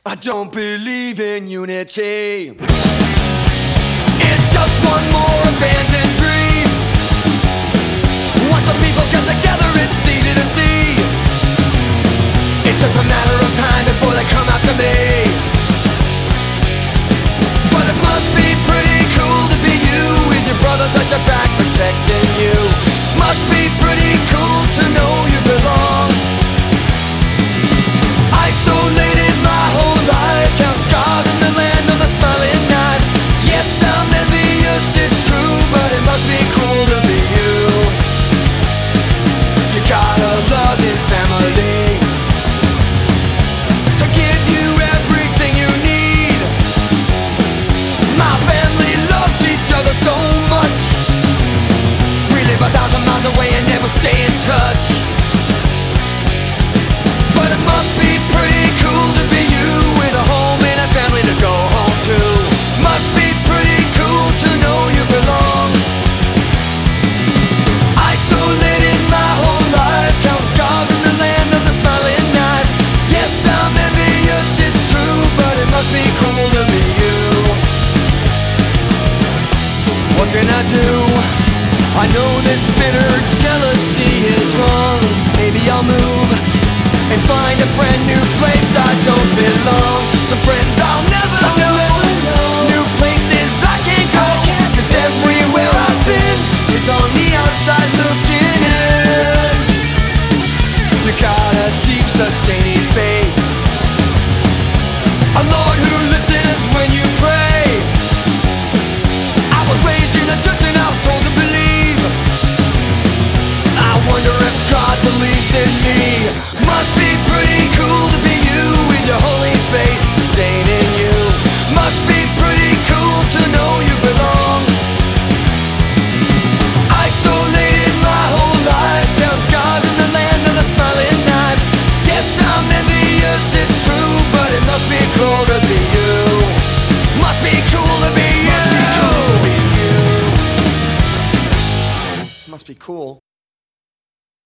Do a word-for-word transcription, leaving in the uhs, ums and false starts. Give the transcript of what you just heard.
I don't believe in unity. It's just one more abandoned dream. Once the people get together, it's easy to see. It's just a matter of time before they come after me. But it must be pretty cool to be you, with your brothers at your back protecting you. Must be pretty cool to know you belong. Isolated my whole life, count scars in the land of the smiling knives. Yes, I'm envious, it's true, but it must be cool to be you. You got a loving family to give you everything you need. My family loves each other so much. We live a thousand miles away and never stay in touch. But it must be pretty cool to be you, with a home and a family to go home to. Must be pretty cool to know you belong. Isolated my whole life, count scars in the land of the smiling knives. Yes, I'm envious, it's true, but it must be cool to be you. What can I do? I know this bitter jealousy is wrong. Maybe I'll move and find a brand new place. I don't belong. Some friends I'll never know. New places I can't go, 'cause everywhere I've been is on the outside looking in. You got a deep sustaining faith, a Lord who listens when you pray. I was raised in the church and I was told to believe. I wonder if God believes in me. Must be pretty cool to be you, with your holy faith sustaining you. Must be pretty cool to know you belong. Isolated my whole life, found scars in the land of the smiling knives. Yes, I'm envious, it's true, but it must be cool to be you. Must be cool to be you. Must be cool to be you. Must be cool.